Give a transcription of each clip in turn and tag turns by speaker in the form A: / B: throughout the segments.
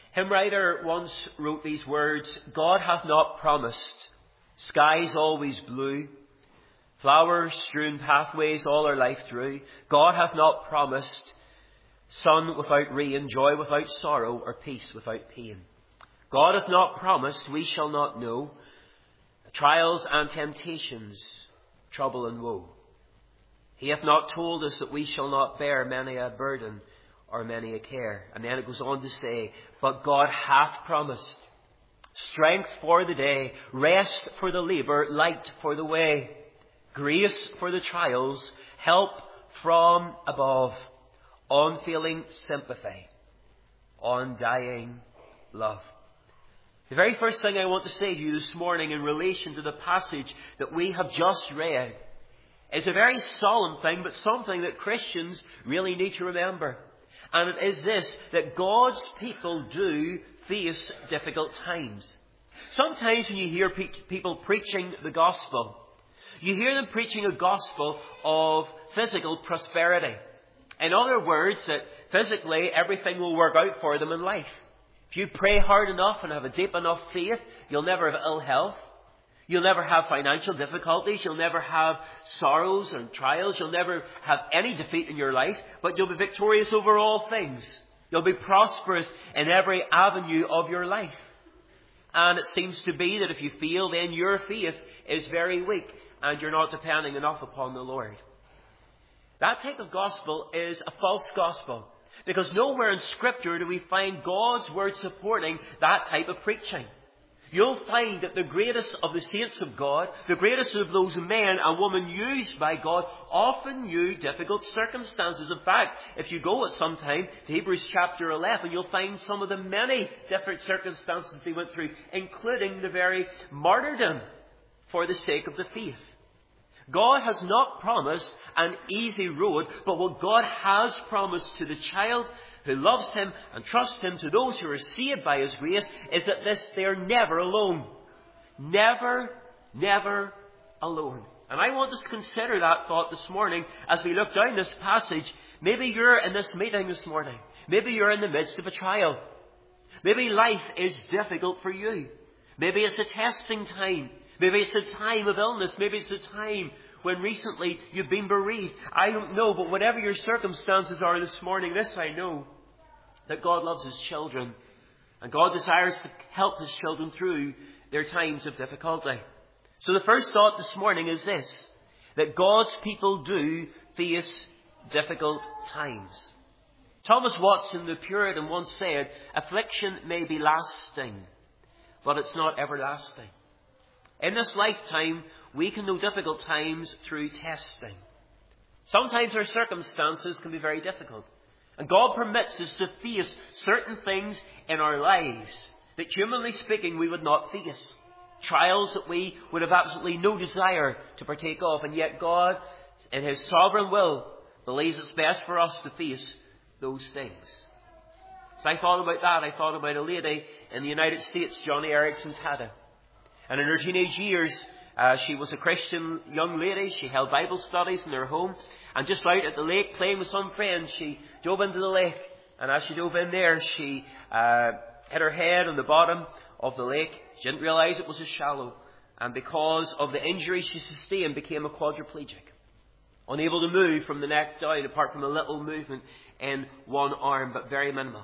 A: Hymn writer once wrote these words, God hath not promised skies always blue, flowers strewn pathways all our life through. God hath not promised sun without rain, joy without sorrow, or peace without pain. God hath not promised we shall not know trials and temptations, trouble and woe. He hath not told us that we shall not bear many a burden or many a care. And then it goes on to say, but God hath promised strength for the day, rest for the labour, light for the way, grace for the trials, help from above, unfailing sympathy, undying love. The very first thing I want to say to you this morning in relation to the passage that we have just read is a very solemn thing, but something that Christians really need to remember. And it is this, that God's people do face difficult times. Sometimes when you hear people preaching the gospel, you hear them preaching a gospel of physical prosperity. In other words, that physically everything will work out for them in life. If you pray hard enough and have a deep enough faith, you'll never have ill health. You'll never have financial difficulties. You'll never have sorrows and trials. You'll never have any defeat in your life, but you'll be victorious over all things. You'll be prosperous in every avenue of your life. And it seems to be that if you feel, then your faith is very weak and you're not depending enough upon the Lord. That type of gospel is a false gospel, because nowhere in Scripture do we find God's word supporting that type of preaching. You'll find that the greatest of the saints of God, the greatest of those men and women used by God, often knew difficult circumstances. In fact, if you go at some time to Hebrews chapter 11, you'll find some of the many different circumstances they went through, including the very martyrdom for the sake of the faith. God has not promised an easy road, but what God has promised to the child who loves Him and trusts Him, to those who are saved by His grace, is that they're never alone. Never, never alone. And I want us to consider that thought this morning as we look down this passage. Maybe you're in this meeting this morning. Maybe you're in the midst of a trial. Maybe life is difficult for you. Maybe it's a testing time. Maybe it's a time of illness. Maybe it's a time when recently you've been bereaved. I don't know, but whatever your circumstances are this morning, this I know, that God loves His children. And God desires to help His children through their times of difficulty. So the first thought this morning is this, that God's people do face difficult times. Thomas Watson, the Puritan, once said, affliction may be lasting, but it's not everlasting. In this lifetime, we can know difficult times through testing. Sometimes our circumstances can be very difficult. And God permits us to face certain things in our lives that, humanly speaking, we would not face. Trials that we would have absolutely no desire to partake of. And yet God, in His sovereign will, believes it's best for us to face those things. As I thought about that, I thought about a lady in the United States, Joni Eareckson Tada. And in her teenage years, she was a Christian young lady. She held Bible studies in her home. And just out at the lake, playing with some friends, she dove into the lake. And as she dove in there, she hit her head on the bottom of the lake. She didn't realize it was as shallow. And because of the injury she sustained, became a quadriplegic. Unable to move from the neck down, apart from a little movement in one arm, but very minimal.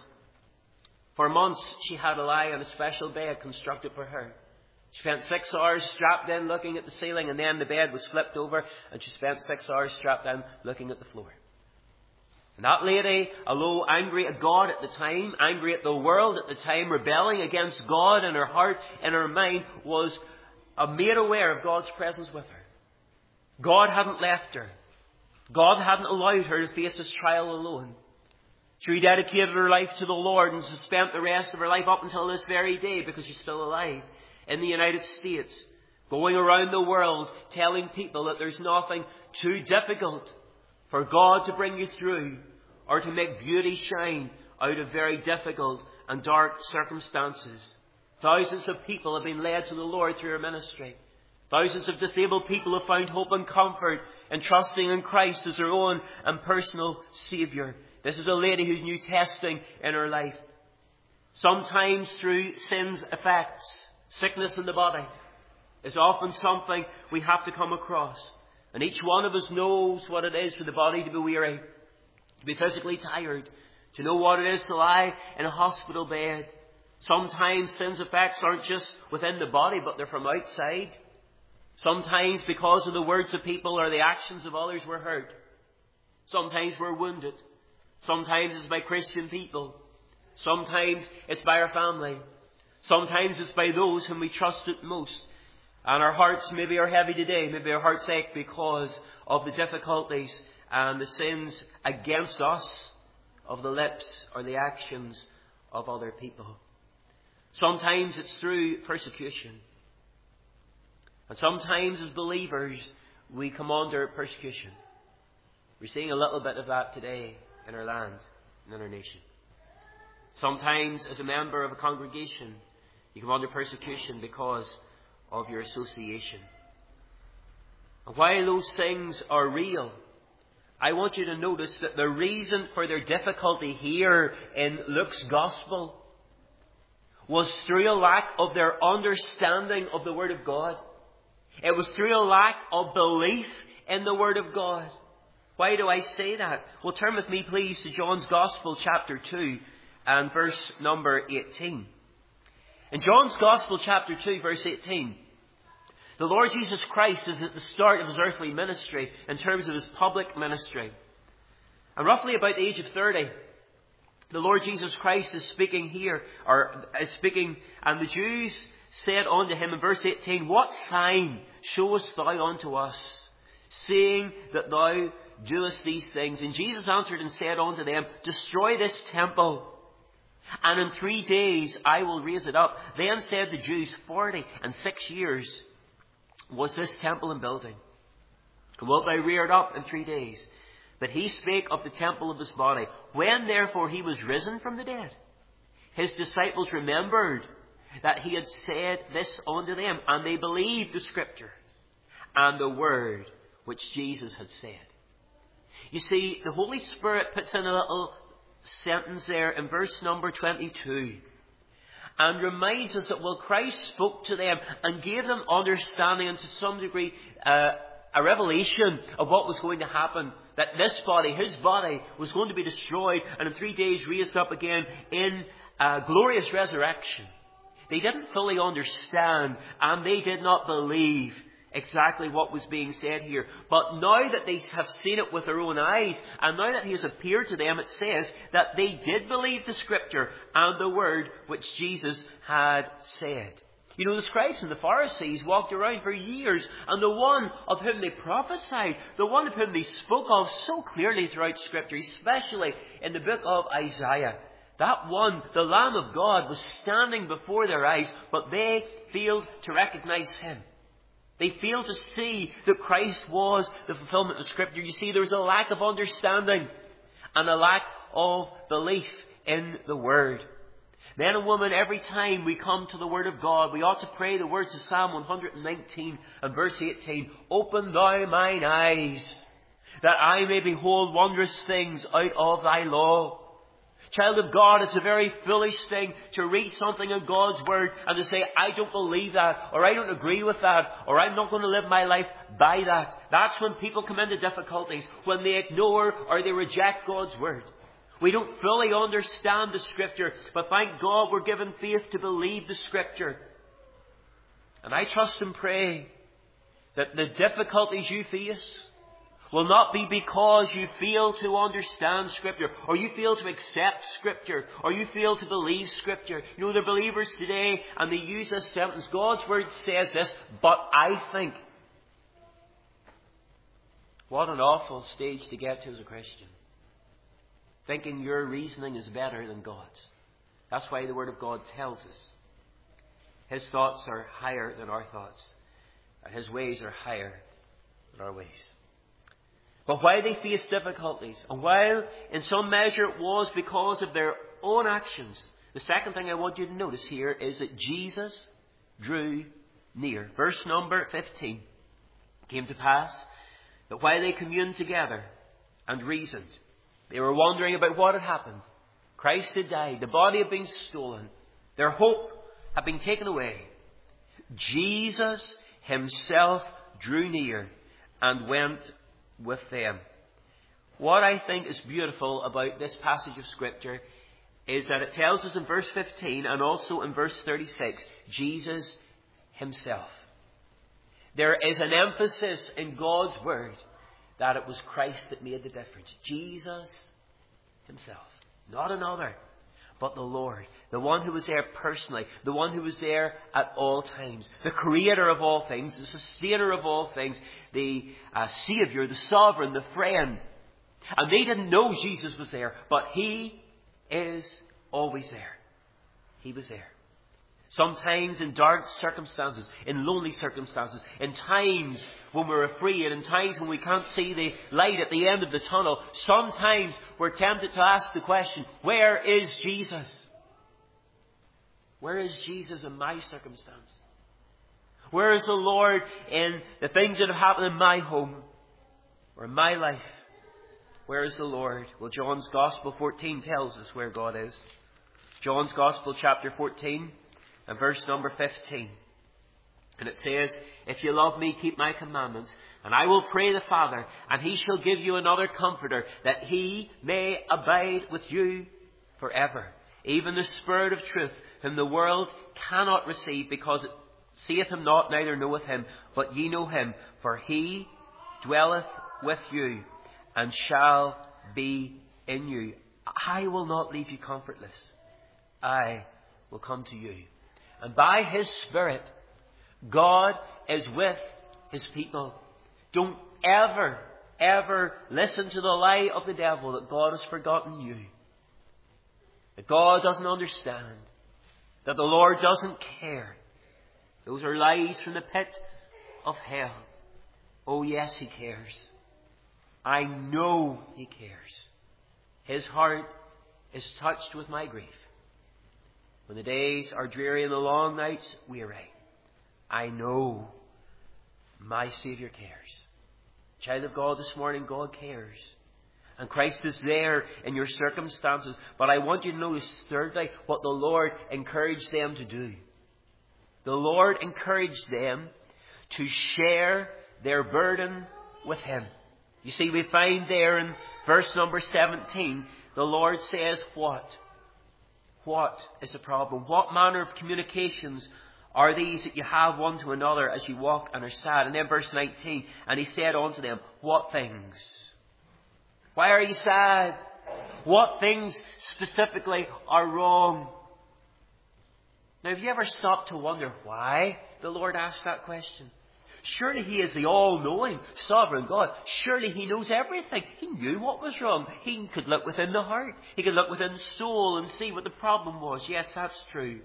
A: For months, she had to lie on a special bed constructed for her. She spent 6 hours strapped in looking at the ceiling, and then the bed was flipped over and she spent 6 hours strapped in looking at the floor. And that lady, although angry at God at the time, angry at the world at the time, rebelling against God in her heart and her mind, was made aware of God's presence with her. God hadn't left her. God hadn't allowed her to face this trial alone. She rededicated her life to the Lord and spent the rest of her life up until this very day, because she's still alive, in the United States, going around the world telling people that there's nothing too difficult for God to bring you through or to make beauty shine out of very difficult and dark circumstances. Thousands of people have been led to the Lord through her ministry. Thousands of disabled people have found hope and comfort in trusting in Christ as their own and personal Saviour. This is a lady who knew testing in her life. Sometimes through sin's effects, sickness in the body is often something we have to come across. And each one of us knows what it is for the body to be weary, to be physically tired, to know what it is to lie in a hospital bed. Sometimes sin's effects aren't just within the body, but they're from outside. Sometimes because of the words of people or the actions of others we're hurt. Sometimes we're wounded. Sometimes it's by Christian people. Sometimes it's by our family. Sometimes it's by those whom we trusted most. And our hearts maybe are heavy today. Maybe our hearts ache because of the difficulties and the sins against us of the lips or the actions of other people. Sometimes it's through persecution. And sometimes as believers we come under persecution. We're seeing a little bit of that today in our land and in our nation. Sometimes as a member of a congregation you come under persecution because of your association. And while those things are real, I want you to notice that the reason for their difficulty here in Luke's Gospel was through a lack of their understanding of the Word of God. It was through a lack of belief in the Word of God. Why do I say that? Well, turn with me please to John's Gospel chapter 2 and verse number 18. In John's Gospel chapter 2 verse 18, the Lord Jesus Christ is at the start of His earthly ministry in terms of His public ministry. And roughly about the age of 30, the Lord Jesus Christ is speaking here, and the Jews said unto Him in verse 18, What sign showest thou unto us, seeing that thou doest these things? And Jesus answered and said unto them, Destroy this temple, and in 3 days I will raise it up. Then said the Jews, 46 years was this temple in building, and wilt thou rear it up in 3 days? But he spake of the temple of his body. When therefore he was risen from the dead, his disciples remembered that he had said this unto them, and they believed the Scripture and the word which Jesus had said. You see, the Holy Spirit puts in a little sentence there in verse number 22 and reminds us that while Christ spoke to them and gave them understanding and to some degree a revelation of what was going to happen, that this body, His body, was going to be destroyed and in 3 days raised up again in a glorious resurrection. They didn't fully understand and they did not believe exactly what was being said here. But now that they have seen it with their own eyes, and now that He has appeared to them, it says that they did believe the Scripture and the word which Jesus had said. You know, the scribes and the Pharisees walked around for years, and the one of whom they prophesied, the one of whom they spoke of so clearly throughout Scripture, especially in the book of Isaiah, that one, the Lamb of God, was standing before their eyes, but they failed to recognize Him. They failed to see that Christ was the fulfillment of Scripture. You see, there was a lack of understanding and a lack of belief in the Word. Men and women, every time we come to the Word of God, we ought to pray the words of Psalm 119 and verse 18. Open thou mine eyes, that I may behold wondrous things out of thy law. Child of God, it's a very foolish thing to read something in God's Word and to say, I don't believe that, or I don't agree with that, or I'm not going to live my life by that. That's when people come into difficulties, when they ignore or they reject God's Word. We don't fully understand the Scripture, but thank God we're given faith to believe the Scripture. And I trust and pray that the difficulties you face will not be because you fail to understand Scripture, or you fail to accept Scripture, or you fail to believe Scripture. You know, they're believers today, and they use this sentence, God's Word says this, but I think. What an awful stage to get to as a Christian. Thinking your reasoning is better than God's. That's why the Word of God tells us His thoughts are higher than our thoughts, and His ways are higher than our ways. But while they faced difficulties, and while in some measure it was because of their own actions, the second thing I want you to notice here is that Jesus drew near. Verse number 15. It came to pass that while they communed together and reasoned, they were wondering about what had happened. Christ had died. The body had been stolen. Their hope had been taken away. Jesus himself drew near and went with them. What I think is beautiful about this passage of Scripture is that it tells us in verse 15 and also in verse 36, Jesus himself. There is an emphasis in God's Word that it was Christ that made the difference. Jesus himself. Not another, but the Lord. The one who was there personally. The one who was there at all times. The creator of all things. The sustainer of all things. The Saviour, the sovereign, the friend. And they didn't know Jesus was there, but He is always there. He was there. Sometimes in dark circumstances, in lonely circumstances, in times when we're afraid, in times when we can't see the light at the end of the tunnel, sometimes we're tempted to ask the question, where is Jesus? Where is Jesus in my circumstance? Where is the Lord in the things that have happened in my home or in my life? Where is the Lord? Well, John's Gospel 14 tells us where God is. John's Gospel chapter 14 and verse number 15. And it says, if you love me, keep my commandments, and I will pray the Father, and he shall give you another comforter, that he may abide with you forever. Even the Spirit of truth, whom the world cannot receive, because it seeth him not, neither knoweth him, but ye know him, for he dwelleth with you, and shall be in you. I will not leave you comfortless. I will come to you. And by His Spirit, God is with His people. Don't ever listen to the lie of the devil that God has forgotten you. That God doesn't understand. That the Lord doesn't care. Those are lies from the pit of hell. Oh yes, He cares. I know He cares. His heart is touched with my grief. When the days are dreary and the long nights weary, I know my Saviour cares. Child of God, this morning, God cares. And Christ is there in your circumstances. But I want you to notice, thirdly, what the Lord encouraged them to do. The Lord encouraged them to share their burden with Him. You see, we find there in verse number 17, the Lord says what? What is the problem? What manner of communications are these that you have one to another as you walk and are sad? And then verse 19, and He said unto them, what things? Why are you sad? What things specifically are wrong? Now, have you ever stopped to wonder why the Lord asked that question? Surely He is the all-knowing, sovereign God. Surely He knows everything. He knew what was wrong. He could look within the heart. He could look within the soul and see what the problem was. Yes, that's true.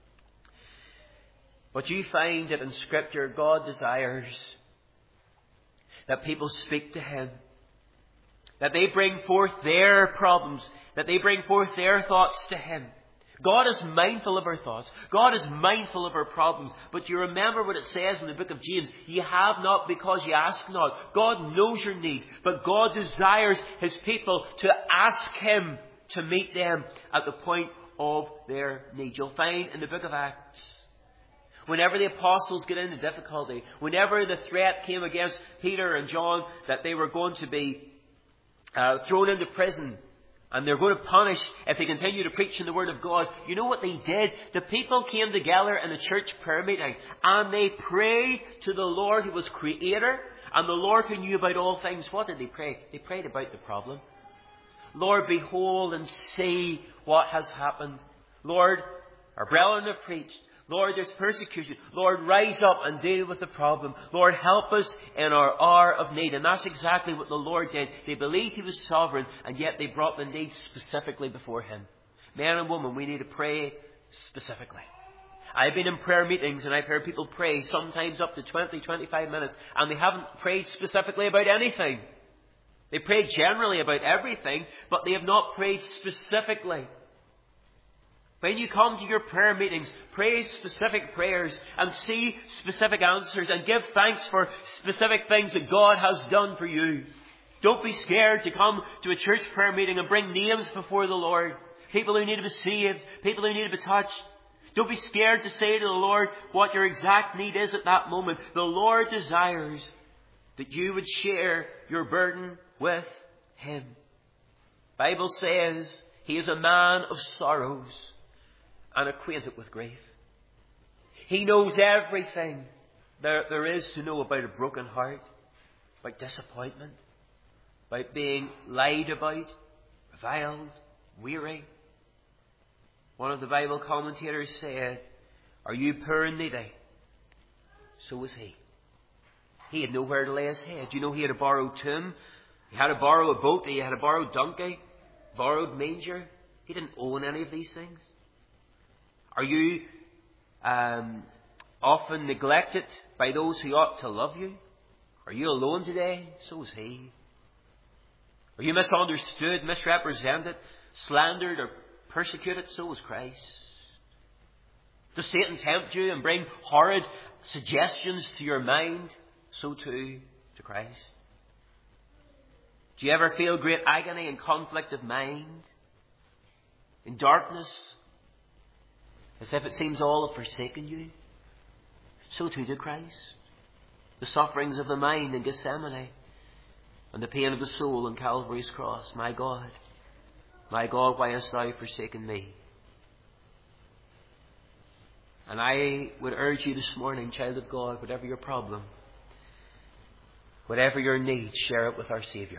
A: But you find that in Scripture, God desires that people speak to Him. That they bring forth their problems. That they bring forth their thoughts to Him. God is mindful of our thoughts. God is mindful of our problems. But you remember what it says in the book of James. You have not because you ask not. God knows your need. But God desires His people to ask Him to meet them at the point of their need. You'll find in the book of Acts, whenever the apostles get into difficulty, whenever the threat came against Peter and John that they were going to be thrown into prison, and they're going to punish if they continue to preach in the Word of God. You know what they did? The people came together in a church prayer meeting and they prayed to the Lord who was Creator and the Lord who knew about all things. What did they pray? They prayed about the problem. Lord, behold and see what has happened. Lord, our brethren have preached. Lord, there's persecution. Lord, rise up and deal with the problem. Lord, help us in our hour of need. And that's exactly what the Lord did. They believed He was sovereign, and yet they brought the need specifically before Him. Man and woman, we need to pray specifically. I've been in prayer meetings and I've heard people pray sometimes up to 20, 25 minutes, and they haven't prayed specifically about anything. They prayed generally about everything, but they have not prayed specifically. When you come to your prayer meetings, pray specific prayers and see specific answers and give thanks for specific things that God has done for you. Don't be scared to come to a church prayer meeting and bring names before the Lord. people who need to be saved, people who need to be touched. Don't be scared to say to the Lord what your exact need is at that moment. The Lord desires that you would share your burden with Him. The Bible says He is a man of sorrows and acquainted with grief. He knows everything there is to know about a broken heart, about disappointment, about being lied about, reviled, weary. One of the Bible commentators said, "Are you poor and needy? So was he." He had nowhere to lay his head. You know, he had a borrowed tomb. He had to borrow a boat. He had a borrowed donkey, borrowed manger. He didn't own any of these things. Are you often neglected by those who ought to love you? Are you alone today? So is he. Are you misunderstood, misrepresented, slandered, or persecuted? So was Christ. Does Satan tempt you and bring horrid suggestions to your mind? So too to Christ. Do you ever feel great agony and conflict of mind? In darkness? As if it seems all have forsaken you? So too to Christ. The sufferings of the mind in Gethsemane and the pain of the soul on Calvary's cross. My God, why hast thou forsaken me? And I would urge you this morning, child of God, whatever your problem, whatever your need, share it with our Saviour.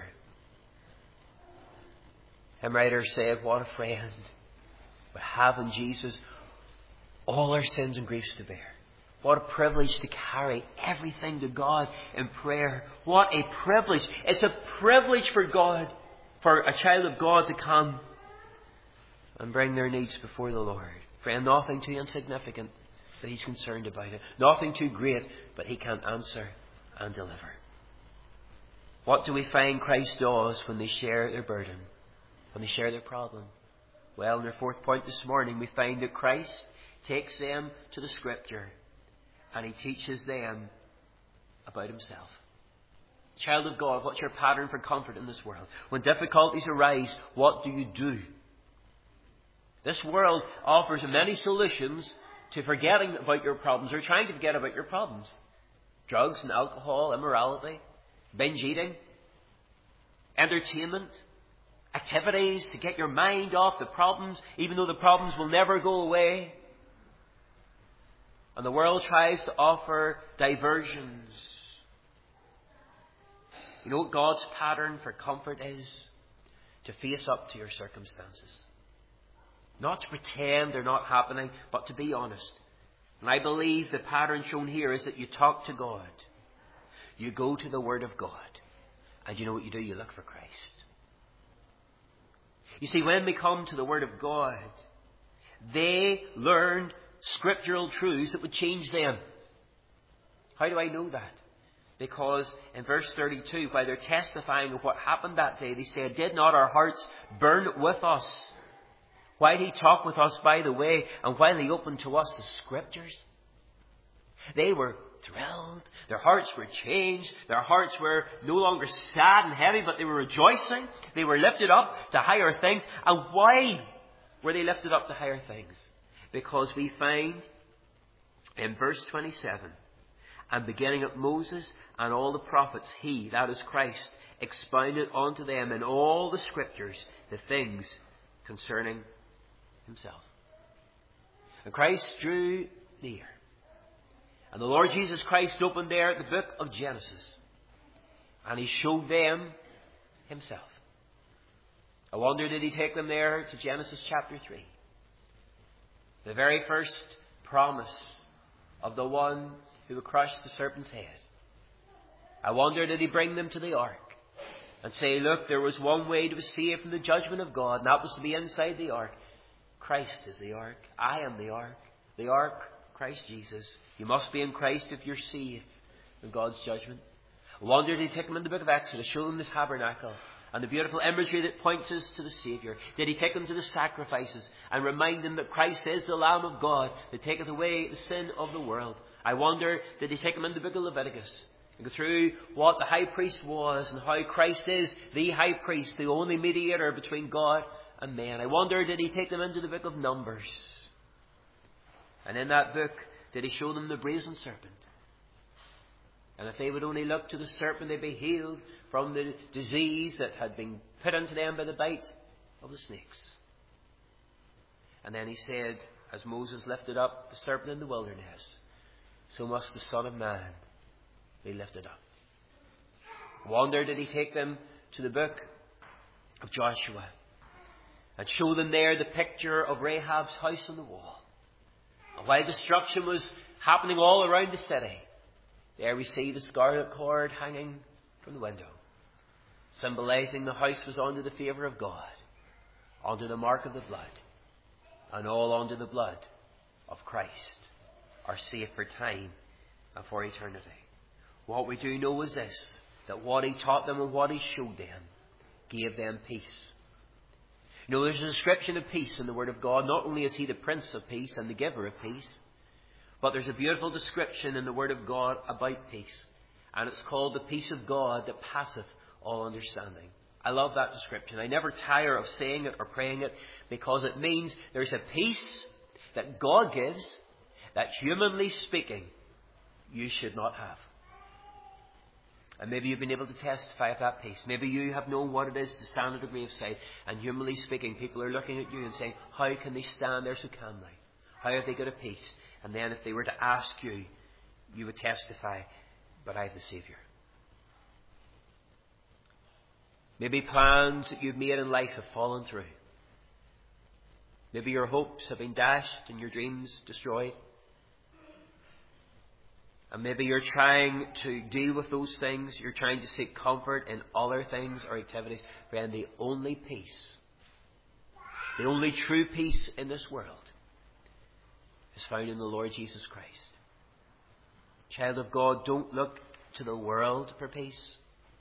A: Hymn writer said, what a friend we have in Jesus, all our sins and griefs to bear. What a privilege to carry everything to God in prayer. What a privilege. It's a privilege for God, for a child of God to come and bring their needs before the Lord. Friend, nothing too insignificant that He's concerned about it. Nothing too great, but He can answer and deliver. What do we find Christ does when they share their burden, when they share their problem? Well, in our fourth point this morning, we find that Christ takes them to the Scripture and He teaches them about Himself. Child of God, what's your pattern for comfort in this world? When difficulties arise, what do you do? This world offers many solutions to forgetting about your problems or trying to forget about your problems. Drugs and alcohol, immorality, binge eating, entertainment, activities to get your mind off the problems, even though the problems will never go away. And the world tries to offer diversions. You know what God's pattern for comfort is? To face up to your circumstances. Not to pretend they're not happening, but to be honest. And I believe the pattern shown here is that you talk to God. You go to the Word of God. And you know what you do? You look for Christ. You see, when we come to the Word of God, they learned scriptural truths that would change them. How do I know that? Because in verse 32, while they're testifying of what happened that day, they said, "Did not our hearts burn with us while He talked with us by the way, and while He opened to us the Scriptures?" They were thrilled. Their hearts were changed. Their hearts were no longer sad and heavy, but they were rejoicing. They were lifted up to higher things. And why were they lifted up to higher things? Because we find in verse 27, and beginning at Moses and all the prophets, He, that is Christ, expounded unto them in all the Scriptures the things concerning Himself. And Christ drew near. And the Lord Jesus Christ opened there the book of Genesis. And He showed them Himself. I wonder, did He take them there to Genesis chapter 3? The very first promise of the one who would crush the serpent's head. I wonder, did He bring them to the ark and say, look, there was one way to be saved from the judgment of God, and that was to be inside the ark. Christ is the ark. I am the ark. The ark, Christ Jesus. You must be in Christ if you're saved from God's judgment. I wonder, did He take them in the book of Exodus, show them the tabernacle and the beautiful imagery that points us to the Saviour? Did He take them to the sacrifices and remind them that Christ is the Lamb of God that taketh away the sin of the world? I wonder, did He take them in the book of Leviticus and go through what the high priest was and how Christ is the high priest, the only mediator between God and men. I wonder, did he take them into the book of Numbers? And in that book, did he show them the brazen serpent? And if they would only look to the serpent, they'd be healed from the disease that had been put into them by the bite of the snakes. And then he said, as Moses lifted up the serpent in the wilderness, so must the Son of Man be lifted up. I wonder, did he take them to the book of Joshua and show them there the picture of Rahab's house on the wall? And while destruction was happening all around the city, there we see the scarlet cord hanging from the window, symbolizing the house was under the favour of God, under the mark of the blood, and all under the blood of Christ, our safe for time and for eternity. What we do know is this, that what he taught them and what he showed them gave them peace. You know, there's a description of peace in the Word of God. Not only is he the Prince of Peace and the giver of peace, but there's a beautiful description in the Word of God about peace. And it's called the peace of God that passeth all understanding. I love that description. I never tire of saying it or praying it, because it means there's a peace that God gives that, humanly speaking, you should not have. And maybe you've been able to testify of that peace. Maybe you have known what it is to stand at a graveside, and humanly speaking, people are looking at you and saying, how can they stand there so calmly? How have they got a peace? And then if they were to ask you, you would testify, but I have the Saviour. Maybe plans that you've made in life have fallen through. Maybe your hopes have been dashed and your dreams destroyed. And maybe you're trying to deal with those things. You're trying to seek comfort in other things or activities. Friend, the only peace, the only true peace in this world is found in the Lord Jesus Christ. Child of God, don't look to the world for peace,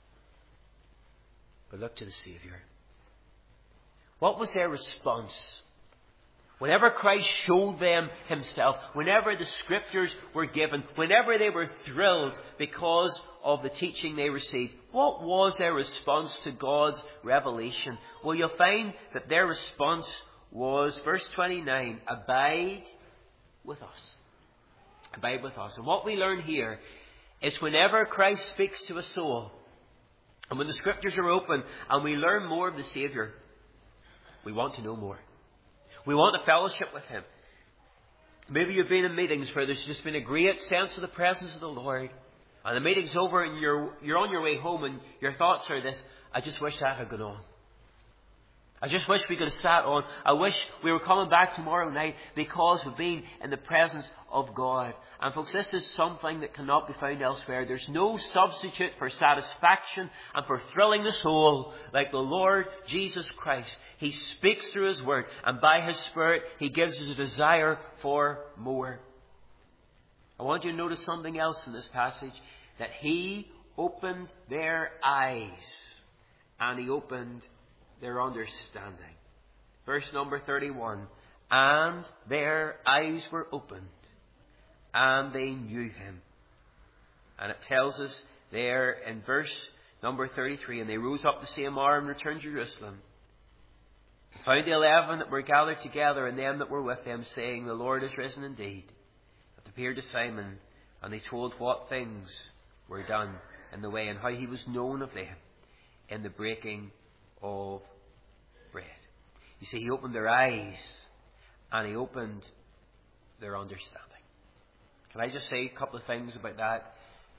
A: but look to the Saviour. What was their response? Whenever Christ showed them himself, whenever the scriptures were given, whenever they were thrilled because of the teaching they received, what was their response to God's revelation? Well, you'll find that their response was, verse 29, abide with us. Abide with us. And what we learn here is whenever Christ speaks to a soul, and when the scriptures are open and we learn more of the Saviour, we want to know more. We want a fellowship with him. Maybe you've been in meetings where there's just been a great sense of the presence of the Lord, and the meeting's over and you're on your way home and your thoughts are this: I just wish that had gone on. I just wish we could have sat on. I wish we were coming back tomorrow night, because we've been in the presence of God. And folks, this is something that cannot be found elsewhere. There's no substitute for satisfaction and for thrilling the soul like the Lord Jesus Christ. He speaks through his word, and by his Spirit he gives us a desire for more. I want you to notice something else in this passage, that he opened their eyes and he opened their understanding. Verse number 31, and their eyes were opened, and they knew him. And it tells us there in verse number 33, and they rose up the same hour and returned to Jerusalem, and found the 11 that were gathered together, and them that were with them, saying, the Lord is risen indeed, and appeared to Simon. And they told what things were done in the way, and how he was known of them in the breaking of bread. You see, he opened their eyes and he opened their understanding. Can I just say a couple of things about that?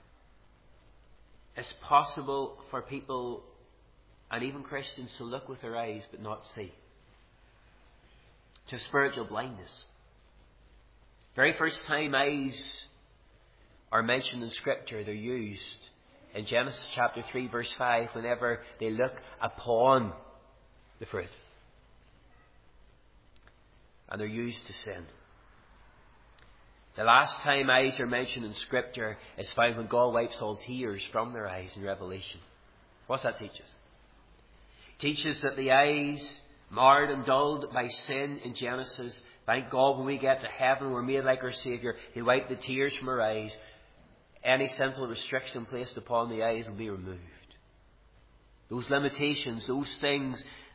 A: It's possible for people, and even Christians, to look with their eyes but not see. To spiritual blindness. Very first time eyes are mentioned in Scripture, they're used in Genesis chapter 3 verse 5, whenever they look upon the fruit. And they're used to sin. The last time eyes are mentioned in Scripture is found when God wipes all tears from their eyes in Revelation. What's that teach us? It teaches that the eyes marred and dulled by sin in Genesis, thank God when we get to heaven we're made like our Saviour. He'll wipe the tears from our eyes. Any sinful restriction placed upon the eyes will be removed. Those limitations, those things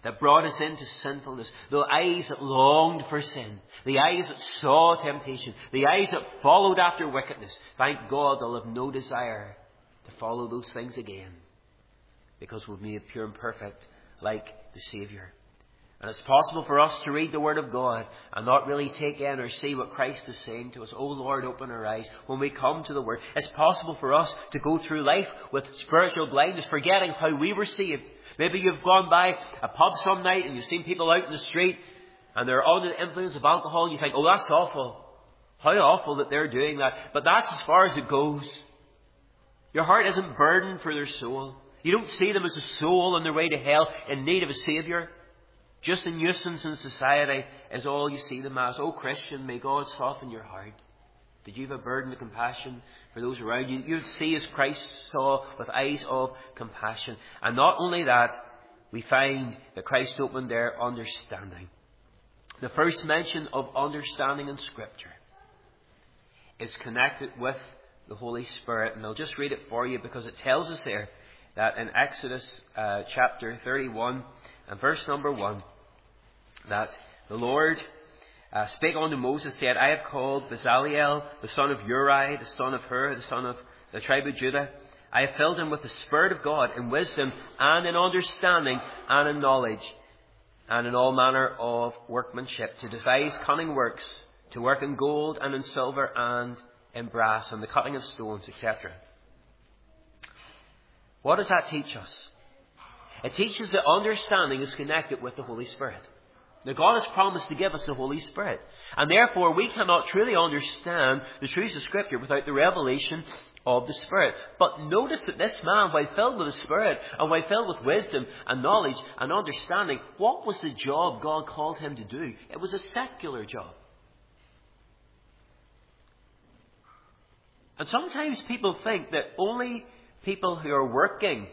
A: that brought us into sinfulness, the eyes that longed for sin, the eyes that saw temptation, the eyes that followed after wickedness. Thank God they'll have no desire to follow those things again, because we've made pure and perfect like the Saviour. And it's possible for us to read the Word of God and not really take in or see what Christ is saying to us. Oh Lord, open our eyes when we come to the Word. It's possible for us to go through life with spiritual blindness, forgetting how we were saved. Maybe you've gone by a pub some night and you've seen people out in the street and they're under the influence of alcohol, and you think, oh, that's awful. How awful that they're doing that. But that's as far as it goes. Your heart isn't burdened for their soul. You don't see them as a soul on their way to hell in need of a Saviour. Just a nuisance in society is all you see them as. Oh Christian, may God soften your heart. Did you have a burden of compassion for those around you? You'll see as Christ saw with eyes of compassion. And not only that, we find that Christ opened their understanding. The first mention of understanding in Scripture is connected with the Holy Spirit. And I'll just read it for you, because it tells us there that in Exodus chapter 31 and verse number 1, that the Lord spake unto Moses, said, I have called Bezaleel, the son of Uri, the son of Hur, the son of the tribe of Judah. I have filled him with the Spirit of God, in wisdom and in understanding and in knowledge, and in all manner of workmanship, to devise cunning works, to work in gold and in silver and in brass, and the cutting of stones, etc. What does that teach us? It teaches that understanding is connected with the Holy Spirit. Now, God has promised to give us the Holy Spirit. And therefore, we cannot truly understand the truths of Scripture without the revelation of the Spirit. But notice that this man, while filled with the Spirit, and while filled with wisdom and knowledge and understanding, what was the job God called him to do? It was a secular job. And sometimes people think that only people who are working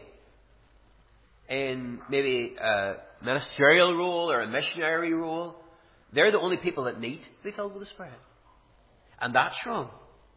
A: in maybe a ministerial role or a missionary role, they're the only people that need to be filled with the Spirit. And that's wrong.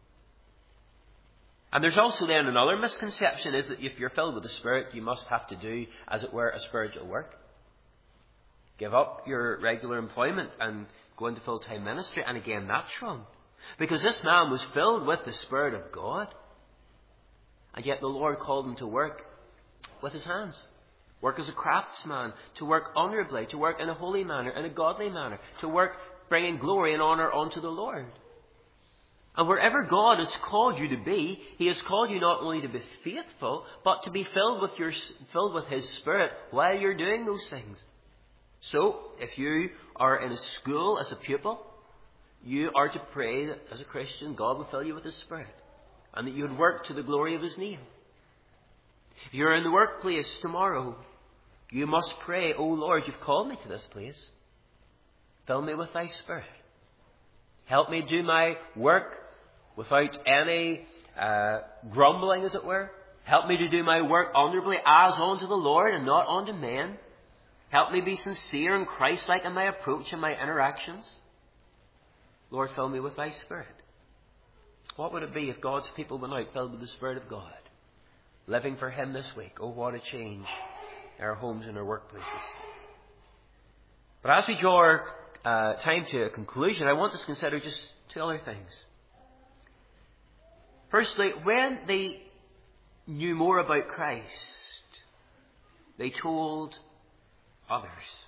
A: And there's also then another misconception, is that if you're filled with the Spirit, you must have to do, as it were, a spiritual work. Give up your regular employment and go into full-time ministry. And again, that's wrong. Because this man was filled with the Spirit of God. And yet the Lord called him to work with his hands. Work as a craftsman, to work honourably, to work in a holy manner, in a godly manner, to work bringing glory and honour unto the Lord. And wherever God has called you to be, He has called you not only to be faithful, but to be filled with His Spirit while you're doing those things. So, if you are in a school as a pupil, you are to pray that as a Christian, God will fill you with His Spirit, and that you would work to the glory of His name. If you're in the workplace tomorrow, you must pray, "O Lord, you've called me to this place. Fill me with Thy Spirit. Help me do my work without any grumbling, as it were. Help me to do my work honourably as unto the Lord and not unto men. Help me be sincere and Christ-like in my approach and my interactions. Lord, fill me with Thy Spirit." What would it be if God's people went out filled with the Spirit of God, living for Him this week? Oh, what a change in our homes and our workplaces. But as we draw our time to a conclusion, I want us to consider just two other things. Firstly, when they knew more about Christ, they told others.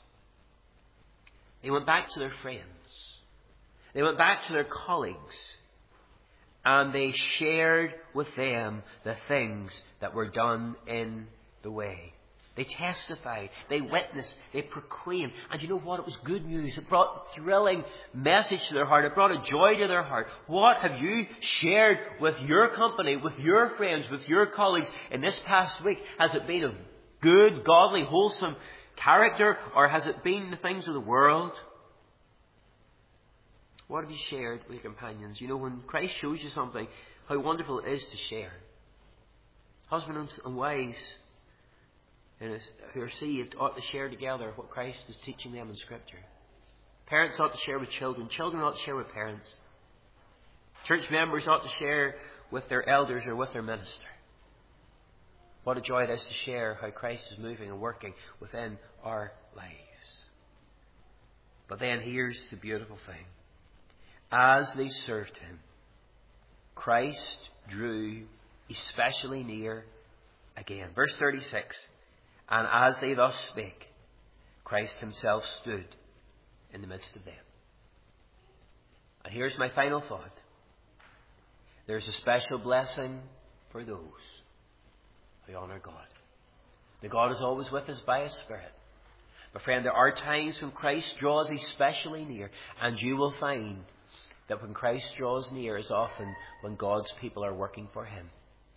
A: They went back to their friends. They went back to their colleagues. And they shared with them the things that were done in the way. They testified, they witnessed, they proclaimed. And you know what? It was good news. It brought a thrilling message to their heart. It brought a joy to their heart. What have you shared with your company, with your friends, with your colleagues in this past week? Has it been of good, godly, wholesome character, or has it been the things of the world? What have you shared with your companions? You know, when Christ shows you something, how wonderful it is to share. Husbands and wives who are saved ought to share together what Christ is teaching them in Scripture. Parents ought to share with children. Children ought to share with parents. Church members ought to share with their elders or with their minister. What a joy it is to share how Christ is moving and working within our lives. But then here's the beautiful thing. As they served him, Christ drew especially near again. Verse 36. And as they thus spake, Christ himself stood in the midst of them. And here's my final thought. There's a special blessing for those who honour God. The God is always with us by His Spirit. But friend, there are times when Christ draws especially near, and you will find that when Christ draws near is often when God's people are working for Him.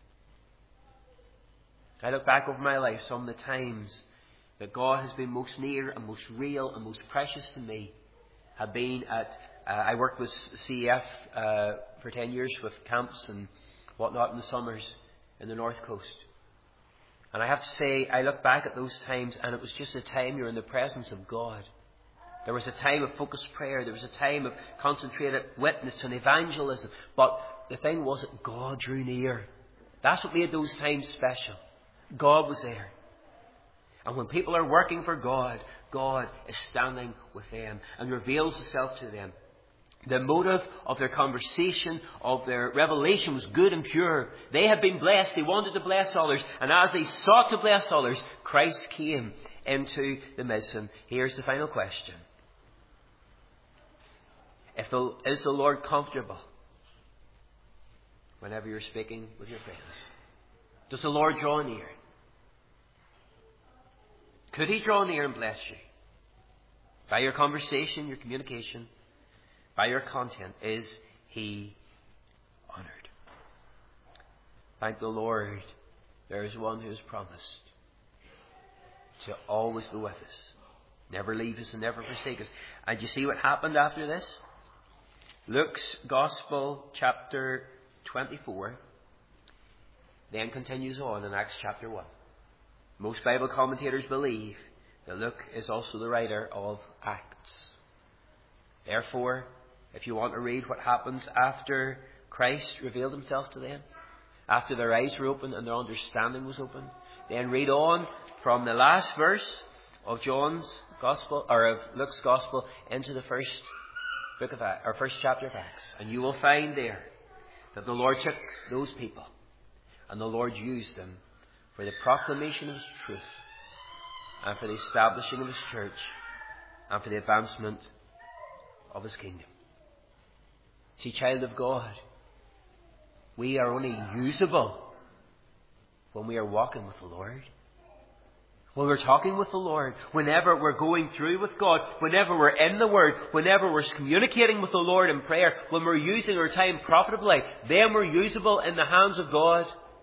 A: I look back over my life, some of the times that God has been most near and most real and most precious to me have been at, I worked with CEF for 10 years with camps and whatnot in the summers in the North Coast. And I have to say, I look back at those times and it was just a time you're in the presence of God. There was a time of focused prayer. There was a time of concentrated witness and evangelism. But the thing was that God drew near. That's what made those times special. God was there. And when people are working for God, God is standing with them and reveals Himself to them. The motive of their conversation, of their revelation was good and pure. They had been blessed. They wanted to bless others. And as they sought to bless others, Christ came into the midst. And here's the final question. Is the Lord comfortable whenever you're speaking with your friends? Does the Lord draw near? Could He draw near and bless you? By your conversation, your communication, by your content, is He honoured? Thank the Lord, there is one who has promised to always be with us, never leave us and never forsake us. And you see what happened after this? Luke's Gospel, chapter 24, then continues on in Acts chapter 1. Most Bible commentators believe that Luke is also the writer of Acts. Therefore, if you want to read what happens after Christ revealed Himself to them, after their eyes were opened and their understanding was opened, then read on from the last verse of John's Gospel, or of Luke's Gospel, into the first chapter of Acts, and you will find there that the Lord took those people and the Lord used them for the proclamation of His truth and for the establishing of His church and for the advancement of His kingdom. See, child of God, we are only usable when we are walking with the Lord. When we're talking with the Lord, whenever we're going through with God, whenever we're in the Word, whenever we're communicating with the Lord in prayer, when we're using our time profitably, then we're usable in the hands of God.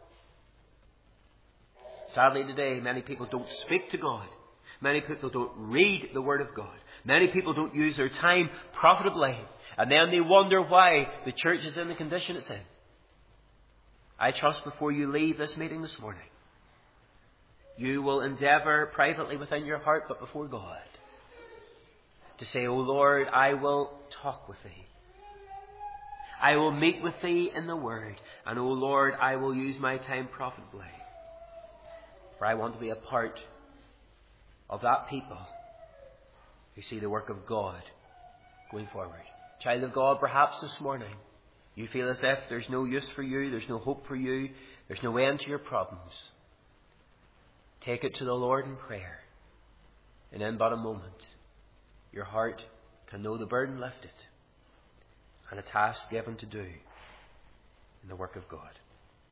A: Sadly today, many people don't speak to God. Many people don't read the Word of God. Many people don't use their time profitably. And then they wonder why the church is in the condition it's in. I trust before you leave this meeting this morning, you will endeavour privately within your heart, but before God, to say, "O Lord, I will talk with Thee. I will meet with Thee in the Word. And O Lord, I will use my time profitably. For I want to be a part of that people who see the work of God going forward." Child of God, perhaps this morning you feel as if there's no use for you, there's no hope for you, there's no end to your problems. Take it to the Lord in prayer, and in but a moment your heart can know the burden lifted and a task given to do in the work of God.